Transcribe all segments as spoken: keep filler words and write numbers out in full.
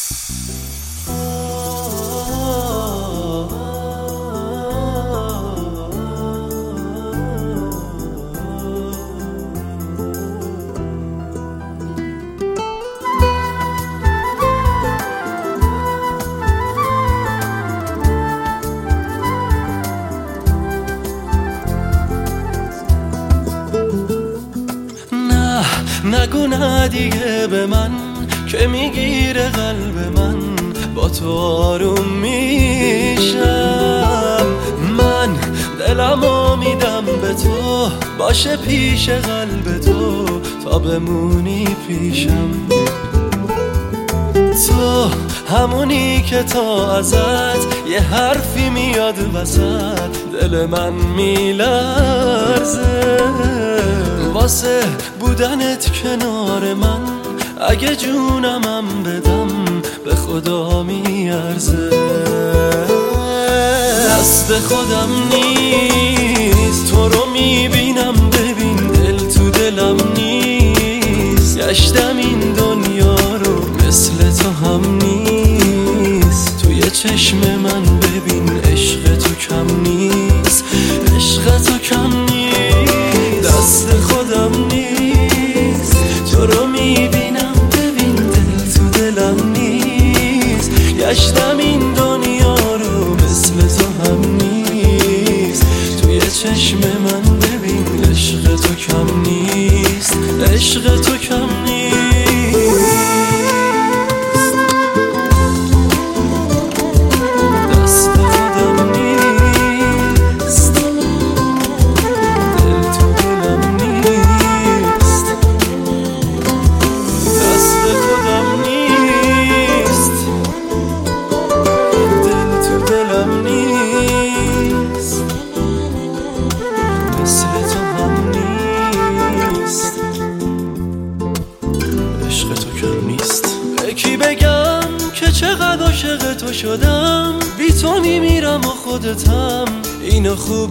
نگو نه دیگه به من که میگیره قلب من، با تو آروم میشم. من دلمو میدم به تو، باشه پیش قلب تو تا بمونی پیشم. تو همونی که تا ازت یه حرفی میاد وسط دل من میلرزه. واسه بودنت کنار من اگه جونمم بدم به خدا میارزه. دست خودم نیست تو رو میبینم، ببین دل تو دلم نیست. گشتم این دنیا رو مثل تو هم نیست. توی چشم من ببین عشق تو کم نیست، عشق تو کم نیست. دست خودم نیست تو رو میبینم، ببین دل تو دلم نیست. گشتم این دنیا رو مثل تو هم نیست. توی چشم من ببین عشق تو کم نیست، عشق تو کم نیست. کی بگم که چقدر عاشق تو شدم، بی تو میمیرم و خودتم اینو خوب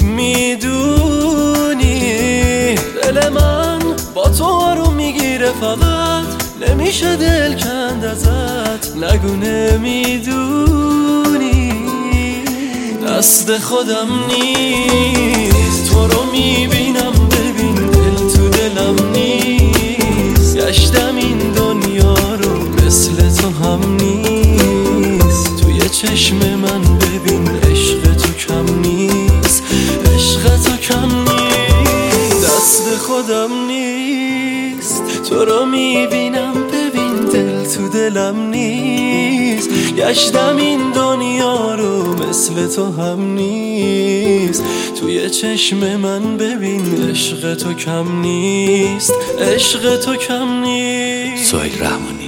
میدونی. دل من با تو آروم میگیره، فقط نمیشه دل کند ازت، نگو نمیدونی. دست خودم نیست تو رو میبینم، ببین دل تو دلم نیست. گشتم این دنیا رو مثل تو هم نیست. توی چشم من ببین عشق تو کم نیست، عشق تو کم نیست. دست خودم نیست تو رو میبینم، ببین دل تو دلم نیست. گشتم این دنیا رو مثل تو هم نیست. توی چشم من ببین عشق تو کم نیست، عشق تو کم نیست. سهیل رحمانی.